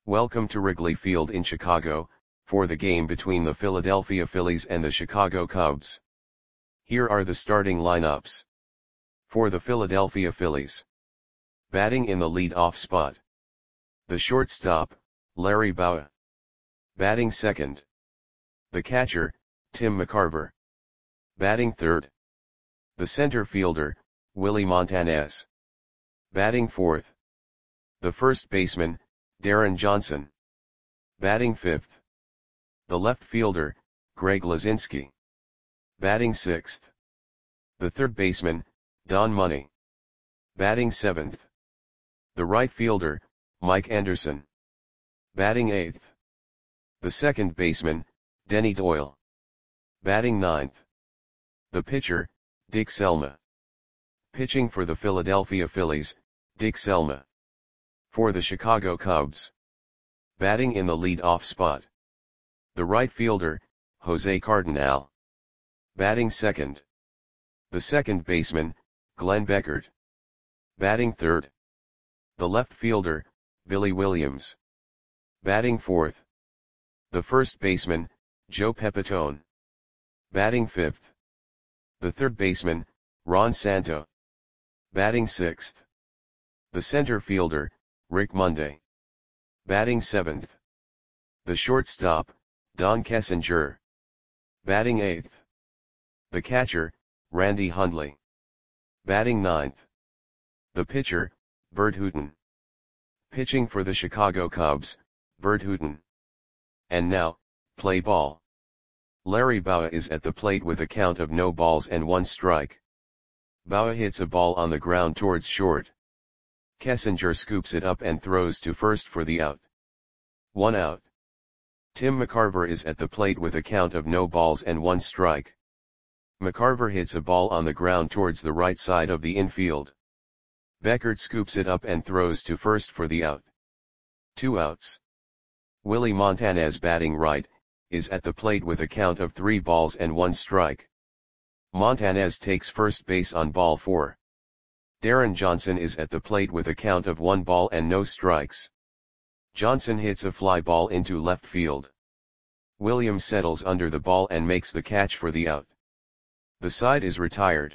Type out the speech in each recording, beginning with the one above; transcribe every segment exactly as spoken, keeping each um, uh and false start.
Welcome to Wrigley Field in Chicago, for the game between the Philadelphia Phillies and the Chicago Cubs. Here are the starting lineups. For the Philadelphia Phillies. Batting in the lead-off spot. The shortstop, Larry Bowa. Batting second. The catcher, Tim McCarver. Batting third. The center fielder, Willie Montanez. Batting fourth. The first baseman, Darren Johnson. Batting fifth. The left fielder, Greg Luzinski. Batting sixth. The third baseman, Don Money. Batting seventh. The right fielder, Mike Anderson. Batting eighth. The second baseman, Denny Doyle. Batting ninth. The pitcher, Dick Selma. Pitching for the Philadelphia Phillies, Dick Selma. For the Chicago Cubs. Batting in the lead-off spot. The right fielder, Jose Cardinal. Batting second. The second baseman, Glenn Beckert. Batting third. The left fielder, Billy Williams. Batting fourth. The first baseman, Joe Pepitone. Batting fifth. The third baseman, Ron Santo. Batting sixth. The center fielder, Rick Monday. Batting seventh. The shortstop, Don Kessinger. Batting eighth. The catcher, Randy Hundley. Batting ninth. The pitcher, Bert Hooton. Pitching for the Chicago Cubs, Bert Hooton. And now, play ball. Larry Bowa is at the plate with a count of no balls and one strike. Bowa hits a ball on the ground towards short. Kessinger scoops it up and throws to first for the out. One out. Tim McCarver is at the plate with a count of no balls and one strike. McCarver hits a ball on the ground towards the right side of the infield. Beckert scoops it up and throws to first for the out. Two outs. Willie Montanez, batting right, is at the plate with a count of three balls and one strike. Montanez takes first base on ball four. Darren Johnson is at the plate with a count of one ball and no strikes. Johnson hits a fly ball into left field. Williams settles under the ball and makes the catch for the out. The side is retired.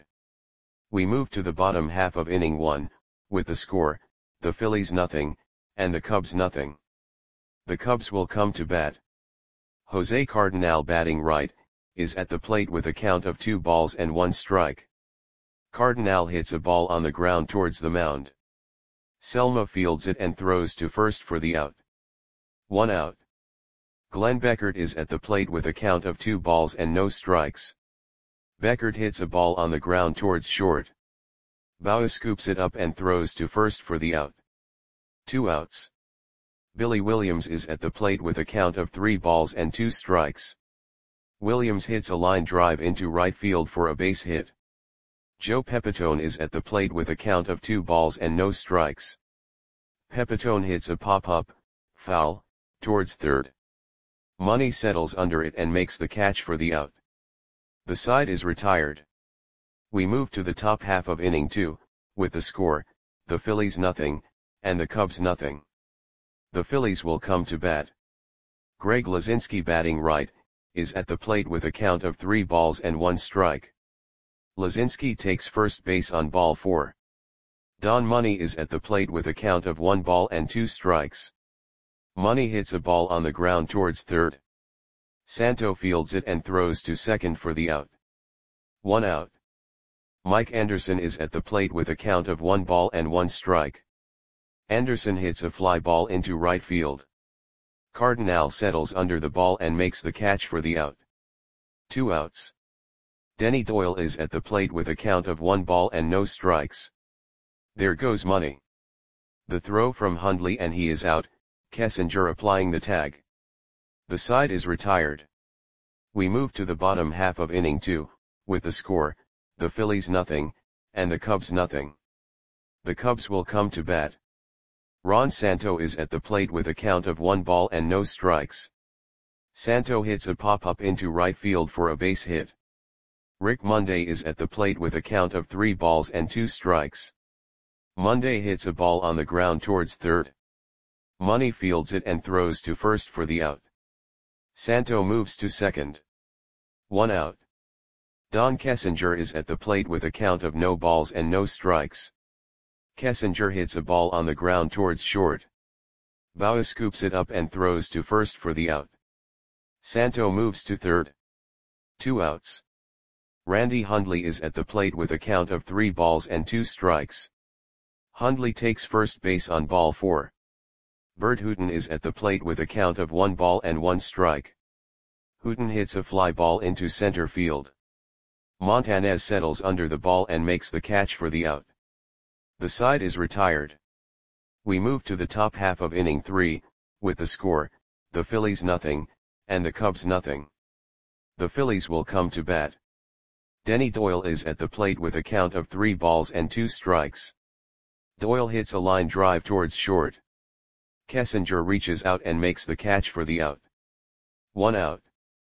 We move to the bottom half of inning one, with the score, the Phillies nothing, and the Cubs nothing. The Cubs will come to bat. Jose Cardinal, batting right, is at the plate with a count of two balls and one strike. Cardinal hits a ball on the ground towards the mound. Selma fields it and throws to first for the out. One out. Glenn Beckert is at the plate with a count of two balls and no strikes. Beckert hits a ball on the ground towards short. Bowa scoops it up and throws to first for the out. Two outs. Billy Williams is at the plate with a count of three balls and two strikes. Williams hits a line drive into right field for a base hit. Joe Pepitone is at the plate with a count of two balls and no strikes. Pepitone hits a pop-up, foul, towards third. Money settles under it and makes the catch for the out. The side is retired. We move to the top half of inning two, with the score, the Phillies nothing, and the Cubs nothing. The Phillies will come to bat. Greg Luzinski, batting right, is at the plate with a count of three balls and one strike. Luzinski takes first base on ball four. Don Money is at the plate with a count of one ball and two strikes. Money hits a ball on the ground towards third. Santo fields it and throws to second for the out. One out. Mike Anderson is at the plate with a count of one ball and one strike. Anderson hits a fly ball into right field. Cardinal settles under the ball and makes the catch for the out. Two outs. Denny Doyle is at the plate with a count of one ball and no strikes. There goes Money. The throw from Hundley and he is out, Kessinger applying the tag. The side is retired. We move to the bottom half of inning two, with the score, the Phillies nothing, and the Cubs nothing. The Cubs will come to bat. Ron Santo is at the plate with a count of one ball and no strikes. Santo hits a pop-up into right field for a base hit. Rick Monday is at the plate with a count of three balls and two strikes. Monday hits a ball on the ground towards third. Money fields it and throws to first for the out. Santo moves to second. One out. Don Kessinger is at the plate with a count of no balls and no strikes. Kessinger hits a ball on the ground towards short. Bauer scoops it up and throws to first for the out. Santo moves to third. Two outs. Randy Hundley is at the plate with a count of three balls and two strikes. Hundley takes first base on ball four. Bert Hooton is at the plate with a count of one ball and one strike. Hooton hits a fly ball into center field. Montanez settles under the ball and makes the catch for the out. The side is retired. We move to the top half of inning three, with the score, the Phillies nothing, and the Cubs nothing. The Phillies will come to bat. Denny Doyle is at the plate with a count of three balls and two strikes. Doyle hits a line drive towards short. Kessinger reaches out and makes the catch for the out. One out.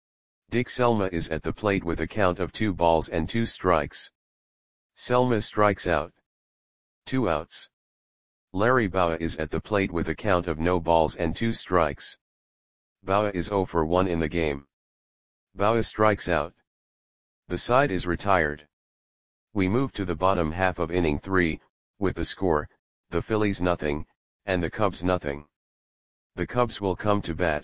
Dick Selma is at the plate with a count of two balls and two strikes. Selma strikes out. Two outs. Larry Bauer is at the plate with a count of no balls and two strikes. Bauer is zero for one in the game. Bauer strikes out. The side is retired. We move to the bottom half of inning three, with the score, the Phillies nothing, and the Cubs nothing. The Cubs will come to bat.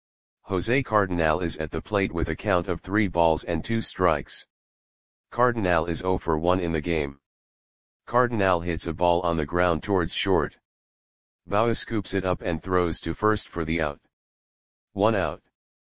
Jose Cardinal is at the plate with a count of three balls and two strikes. Cardinal is zero for one in the game. Cardinal hits a ball on the ground towards short. Bauer scoops it up and throws to first for the out. One out.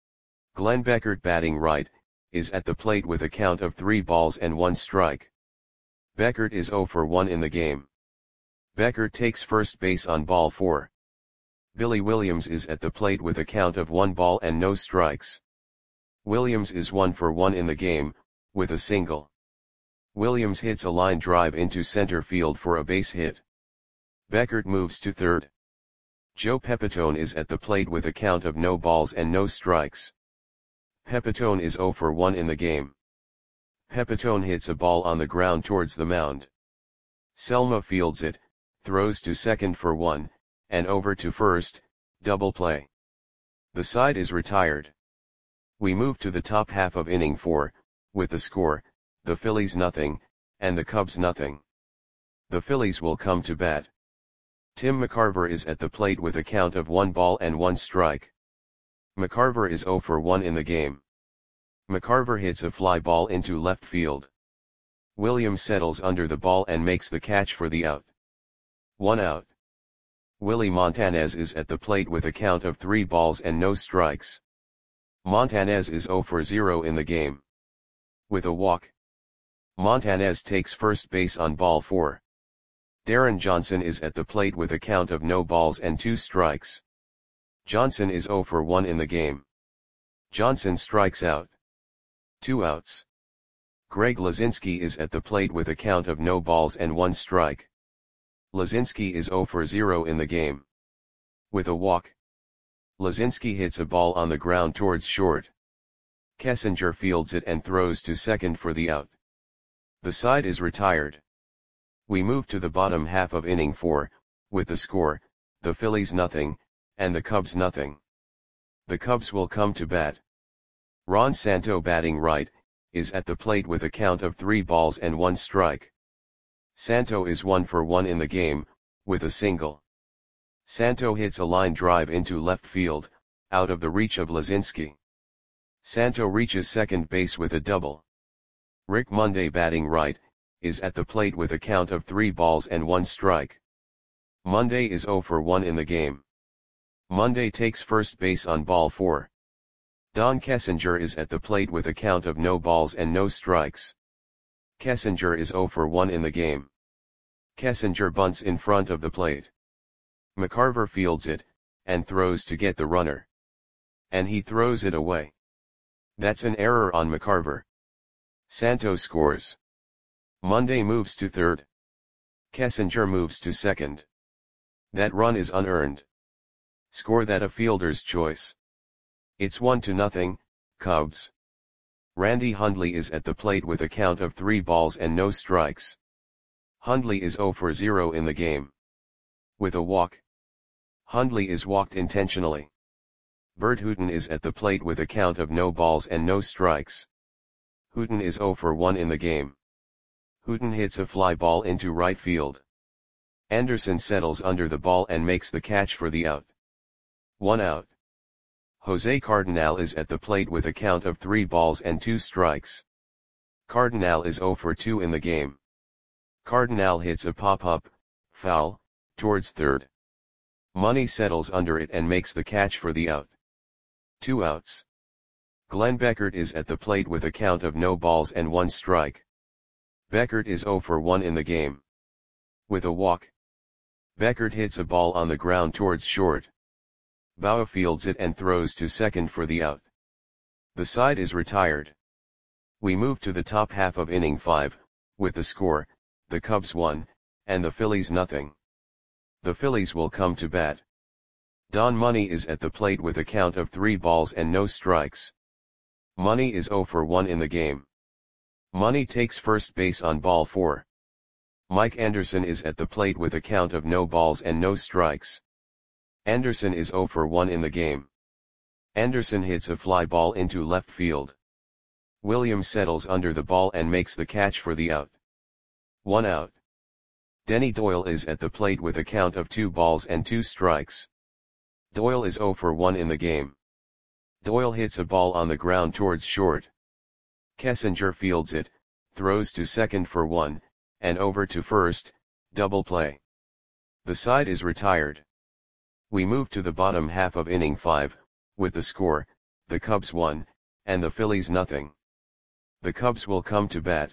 Glenn Beckert, batting right, is at the plate with a count of three balls and one strike. Beckert is zero for one in the game. Beckert takes first base on ball four. Billy Williams is at the plate with a count of one ball and no strikes. Williams is one for one in the game, with a single. Williams hits a line drive into center field for a base hit. Beckert moves to third. Joe Pepitone is at the plate with a count of no balls and no strikes. Pepitone is zero for one in the game. Pepitone hits a ball on the ground towards the mound. Selma fields it, throws to second for one, and over to first, double play. The side is retired. We move to the top half of inning four, with the score, the Phillies nothing, and the Cubs nothing. The Phillies will come to bat. Tim McCarver is at the plate with a count of one ball and one strike. McCarver is zero for one in the game. McCarver hits a fly ball into left field. Williams settles under the ball and makes the catch for the out. One out. Willie Montanez is at the plate with a count of three balls and no strikes. Montanez is zero for zero in the game. With a walk. Montanez takes first base on ball four. Darren Johnson is at the plate with a count of no balls and two strikes. Johnson is zero for one in the game. Johnson strikes out. Two outs. Greg Lazinski is at the plate with a count of no balls and one strike. Lazinski is zero for zero in the game. With a walk. Lazinski hits a ball on the ground towards short. Kessinger fields it and throws to second for the out. The side is retired. We move to the bottom half of inning four, with the score, the Phillies nothing, and the Cubs nothing. The Cubs will come to bat. Ron Santo, batting right, is at the plate with a count of three balls and one strike. Santo is one for one in the game, with a single. Santo hits a line drive into left field, out of the reach of Lazinski. Santo reaches second base with a double. Rick Monday, batting right, is at the plate with a count of three balls and one strike. Monday is zero for one in the game. Monday takes first base on ball four. Don Kessinger is at the plate with a count of no balls and no strikes. Kessinger is zero for one in the game. Kessinger bunts in front of the plate. McCarver fields it, and throws to get the runner. And he throws it away. That's an error on McCarver. Santo scores. Monday moves to third. Kessinger moves to second. That run is unearned. Score that a fielder's choice. It's one to nothing, Cubs. Randy Hundley is at the plate with a count of three balls and no strikes. Hundley is zero for zero in the game. With a walk. Hundley is walked intentionally. Bert Hooton is at the plate with a count of no balls and no strikes. Hooton is zero for one in the game. Hooton hits a fly ball into right field. Anderson settles under the ball and makes the catch for the out. One out. Jose Cardinal is at the plate with a count of three balls and two strikes. Cardinal is zero for two in the game. Cardinal hits a pop-up, foul, towards third. Money settles under it and makes the catch for the out. Two outs. Glenn Beckert is at the plate with a count of no balls and one strike. Beckert is zero for one in the game. With a walk. Beckert hits a ball on the ground towards short. Bauer fields it and throws to second for the out. The side is retired. We move to the top half of inning five, with the score, the Cubs one, and the Phillies nothing. The Phillies will come to bat. Don Money is at the plate with a count of three balls and no strikes. Money is zero for one in the game. Money takes first base on ball four. Mike Anderson is at the plate with a count of no balls and no strikes. Anderson is zero for one in the game. Anderson hits a fly ball into left field. Williams settles under the ball and makes the catch for the out. One out. Denny Doyle is at the plate with a count of two balls and two strikes. Doyle is zero for one in the game. Doyle hits a ball on the ground towards short. Kessinger fields it, throws to second for one, and over to first, double play. The side is retired. We move to the bottom half of inning five, with the score, the Cubs one, and the Phillies nothing. The Cubs will come to bat.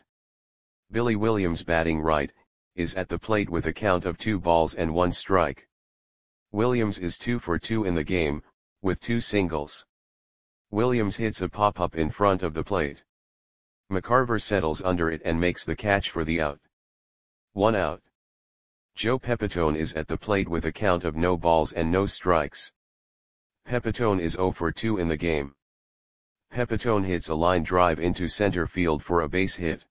Billy Williams batting right, is at the plate with a count of two balls and one strike. Williams is two for two in the game, with two singles. Williams hits a pop-up in front of the plate. McCarver settles under it and makes the catch for the out. One out. Joe Pepitone is at the plate with a count of no balls and no strikes. Pepitone is zero for two in the game. Pepitone hits a line drive into center field for a base hit.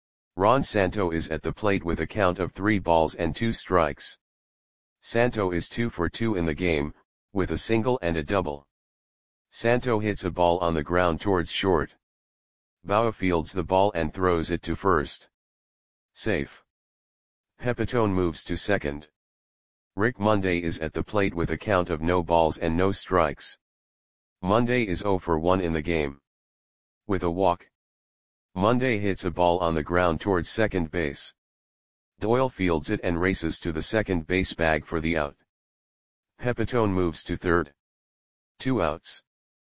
Ron Santo is at the plate with a count of three balls and two strikes. Santo is two for two in the game, with a single and a double. Santo hits a ball on the ground towards short. Bauer fields the ball and throws it to first. Safe. Pepitone moves to second. Rick Monday is at the plate with a count of no balls and no strikes. Monday is zero for one in the game. With a walk. Monday hits a ball on the ground towards second base. Doyle fields it and races to the second base bag for the out. Pepitone moves to third. Two outs.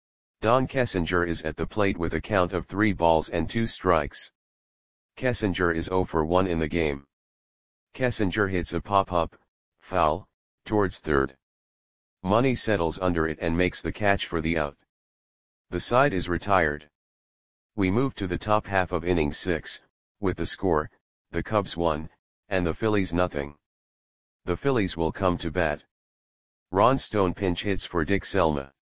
Don Kessinger is at the plate with a count of three balls and two strikes. Kessinger is zero for one in the game. Kessinger hits a pop-up, foul, towards third. Money settles under it and makes the catch for the out. The side is retired. We move to the top half of inning six, with the score, the Cubs one, and the Phillies nothing. The Phillies will come to bat. Ron Stone pinch hits for Dick Selma.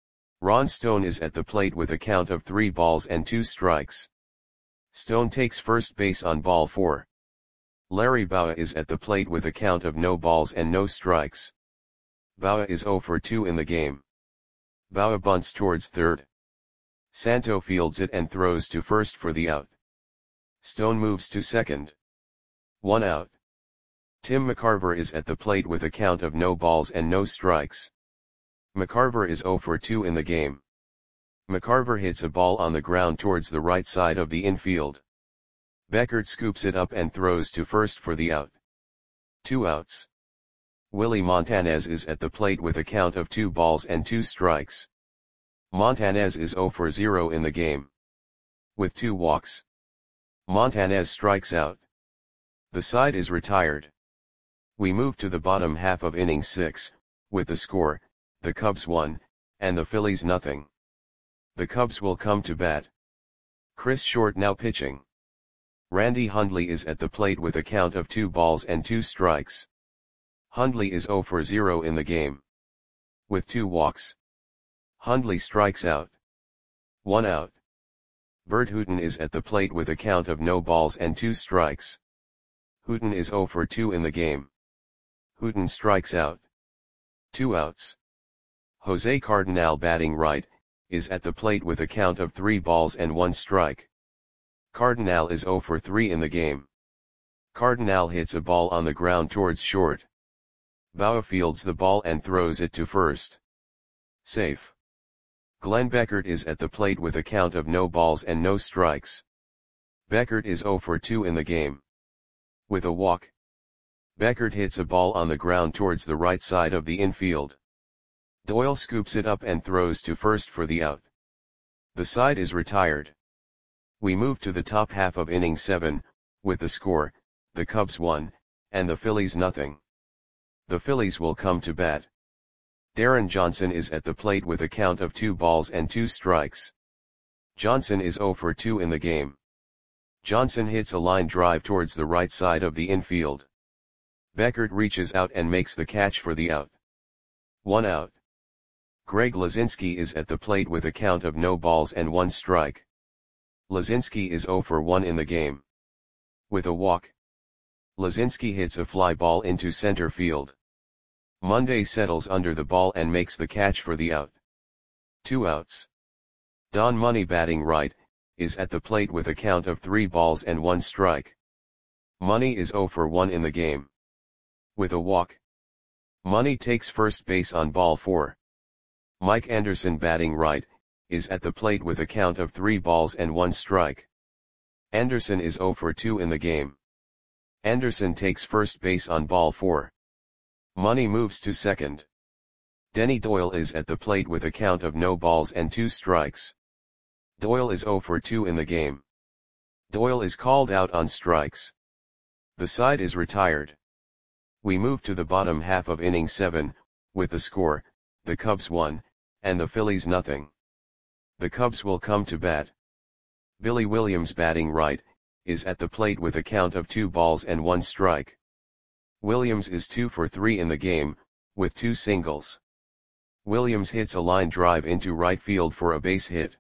Ron Stone is at the plate with a count of three balls and two strikes. Stone takes first base on ball four. Larry Bauer is at the plate with a count of no balls and no strikes. Bauer is zero for two in the game. Bauer bunts towards third. Santo fields it and throws to first for the out. Stone moves to second. One out. Tim McCarver is at the plate with a count of no balls and no strikes. McCarver is zero for two in the game. McCarver hits a ball on the ground towards the right side of the infield. Beckert scoops it up and throws to first for the out. Two outs. Willie Montanez is at the plate with a count of two balls and two strikes. Montanez is zero for zero in the game. With two walks. Montanez strikes out. The side is retired. We move to the bottom half of inning six, with the score, the Cubs one, and the Phillies nothing. The Cubs will come to bat. Chris Short now pitching. Randy Hundley is at the plate with a count of two balls and two strikes. Hundley is zero for zero in the game. With two walks. Hundley strikes out. One out. Bert Hooton is at the plate with a count of no balls and two strikes. Hooton is zero for two in the game. Hooton strikes out. Two outs. Jose Cardinal batting right, is at the plate with a count of three balls and one strike. Cardinal is oh for three in the game. Cardinal hits a ball on the ground towards short. Bauer fields the ball and throws it to first. Safe. Glenn Beckert is at the plate with a count of no balls and no strikes. Beckert is oh for two in the game. With a walk. Beckert hits a ball on the ground towards the right side of the infield. Doyle scoops it up and throws to first for the out. The side is retired. We move to the top half of inning seven, with the score, the Cubs one, and the Phillies nothing. The Phillies will come to bat. Darren Johnson is at the plate with a count of two balls and two strikes. Johnson is oh for two in the game. Johnson hits a line drive towards the right side of the infield. Beckert reaches out and makes the catch for the out. One out. Greg Lazinski is at the plate with a count of no balls and one strike. Lazinski is oh for one in the game. With a walk. Lazinski hits a fly ball into center field. Monday settles under the ball and makes the catch for the out. Two outs. Don Money batting right, is at the plate with a count of three balls and one strike. Money is oh for one in the game. With a walk. Money takes first base on ball four. Mike Anderson batting right, is at the plate with a count of three balls and one strike. Anderson is oh for two in the game. Anderson takes first base on ball four. Money moves to second. Denny Doyle is at the plate with a count of no balls and two strikes. Doyle is oh for two in the game. Doyle is called out on strikes. The side is retired. We move to the bottom half of inning seven, with the score, the Cubs one, and the Phillies nothing. The Cubs will come to bat. Billy Williams batting right, is at the plate with a count of two balls and one strike. Williams is two for three in the game, with two singles. Williams hits a line drive into right field for a base hit.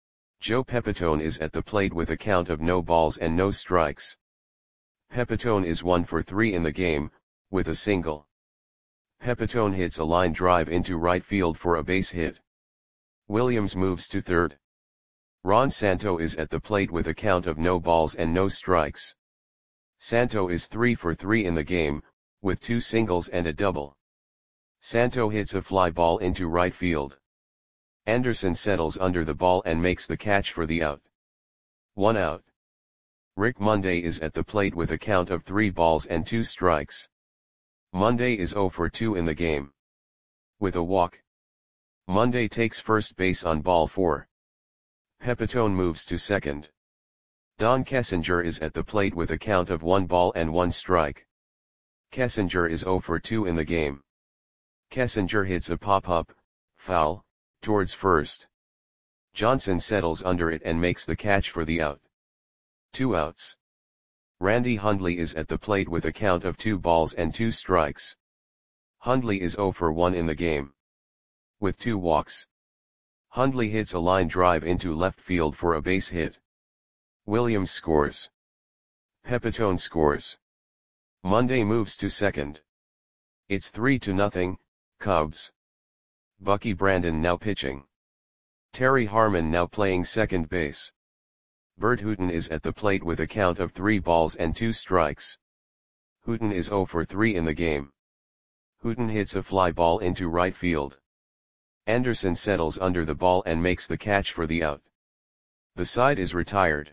Joe Pepitone is at the plate with a count of no balls and no strikes. Pepitone is one for three in the game, with a single. Pepitone hits a line drive into right field for a base hit. Williams moves to third. Ron Santo is at the plate with a count of no balls and no strikes. Santo is three for three in the game, with two singles and a double. Santo hits a fly ball into right field. Anderson settles under the ball and makes the catch for the out. One out. Rick Monday is at the plate with a count of three balls and two strikes. Monday is oh for two in the game. With a walk. Monday takes first base on ball four. Pepitone moves to second. Don Kessinger is at the plate with a count of one ball and one strike. Kessinger is oh for two in the game. Kessinger hits a pop-up, foul, towards first. Johnson settles under it and makes the catch for the out. Two outs. Randy Hundley is at the plate with a count of two balls and two strikes. Hundley is oh for one in the game. With two walks. Hundley hits a line drive into left field for a base hit. Williams scores. Pepitone scores. Monday moves to second. It's three to nothing, Cubs. Bucky Brandon now pitching. Terry Harmon now playing second base. Bert Hooton is at the plate with a count of three balls and two strikes. Hooton is oh for three in the game. Hooton hits a fly ball into right field. Anderson settles under the ball and makes the catch for the out. The side is retired.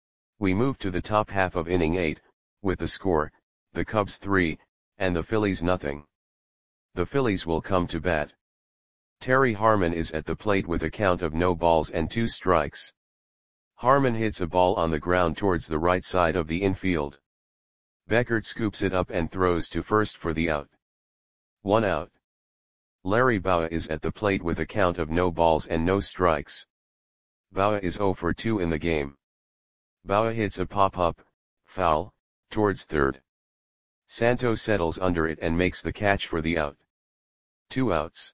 We move to the top half of inning eight, with the score, the Cubs three, and the Phillies nothing. The Phillies will come to bat. Terry Harmon is at the plate with a count of no balls and two strikes. Harmon hits a ball on the ground towards the right side of the infield. Beckert scoops it up and throws to first for the out. One out. Larry Bowa is at the plate with a count of no balls and no strikes. Bowa is oh for two in the game. Bowa hits a pop-up, foul, towards third. Santo settles under it and makes the catch for the out. Two outs.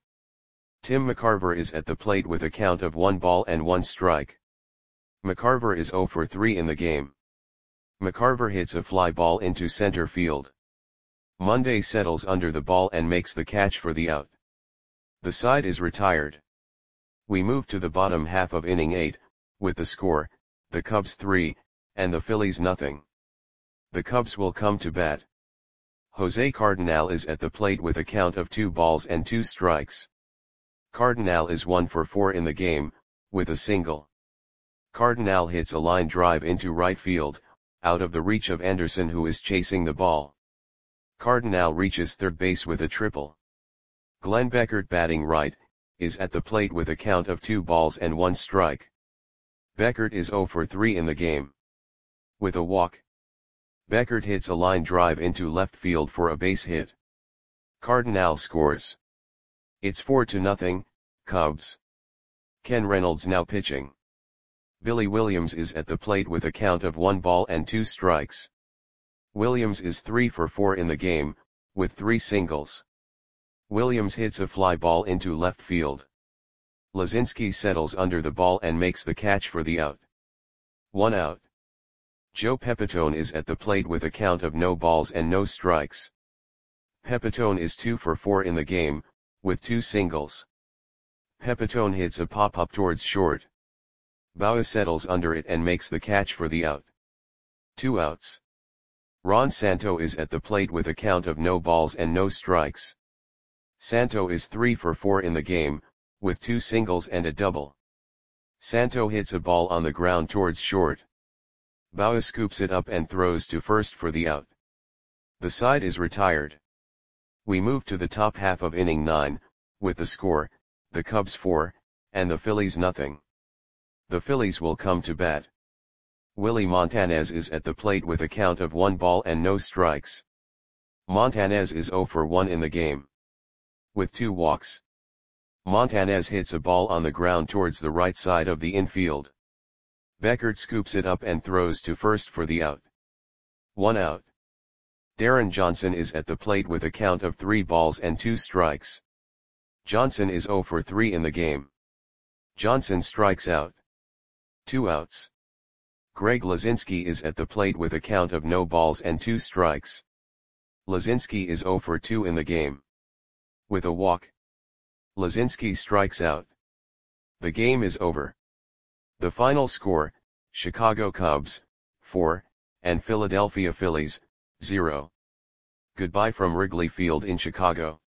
Tim McCarver is at the plate with a count of one ball and one strike. McCarver is oh for three in the game. McCarver hits a fly ball into center field. Monday settles under the ball and makes the catch for the out. The side is retired. We move to the bottom half of inning eight, with the score, the Cubs three, and the Phillies nothing. The Cubs will come to bat. Jose Cardenal is at the plate with a count of two balls and two strikes. Cardenal is one for four in the game, with a single. Cardenal hits a line drive into right field, out of the reach of Anderson, who is chasing the ball. Cardenal reaches third base with a triple. Glenn Beckert, batting right, is at the plate with a count of two balls and one strike. Beckert is zero for three in the game. With a walk. Beckert hits a line drive into left field for a base hit. Cardenal scores. It's four to nothing, Cubs. Ken Reynolds now pitching. Billy Williams is at the plate with a count of one ball and two strikes. Williams is three for four in the game, with three singles. Williams hits a fly ball into left field. Lazinski settles under the ball and makes the catch for the out. One out. Joe Pepitone is at the plate with a count of no balls and no strikes. Pepitone is two for four in the game, with two singles. Pepitone hits a pop-up towards short. Bauer settles under it and makes the catch for the out. Two outs. Ron Santo is at the plate with a count of no balls and no strikes. Santo is three for four in the game, with two singles and a double. Santo hits a ball on the ground towards short. Bauer scoops it up and throws to first for the out. The side is retired. We move to the top half of inning nine, with the score, the Cubs four, and the Phillies nothing. The Phillies will come to bat. Willie Montanez is at the plate with a count of one ball and no strikes. Montanez is zero for one in the game. With two walks. Montanez hits a ball on the ground towards the right side of the infield. Beckert scoops it up and throws to first for the out. One out. Darren Johnson is at the plate with a count of three balls and two strikes. Johnson is zero for three in the game. Johnson strikes out. Two outs. Greg Lazinski is at the plate with a count of no balls and two strikes. Lazinski is zero for two in the game. With a walk. Lazinski strikes out. The game is over. The final score, Chicago Cubs, four, and Philadelphia Phillies, zero. Goodbye from Wrigley Field in Chicago.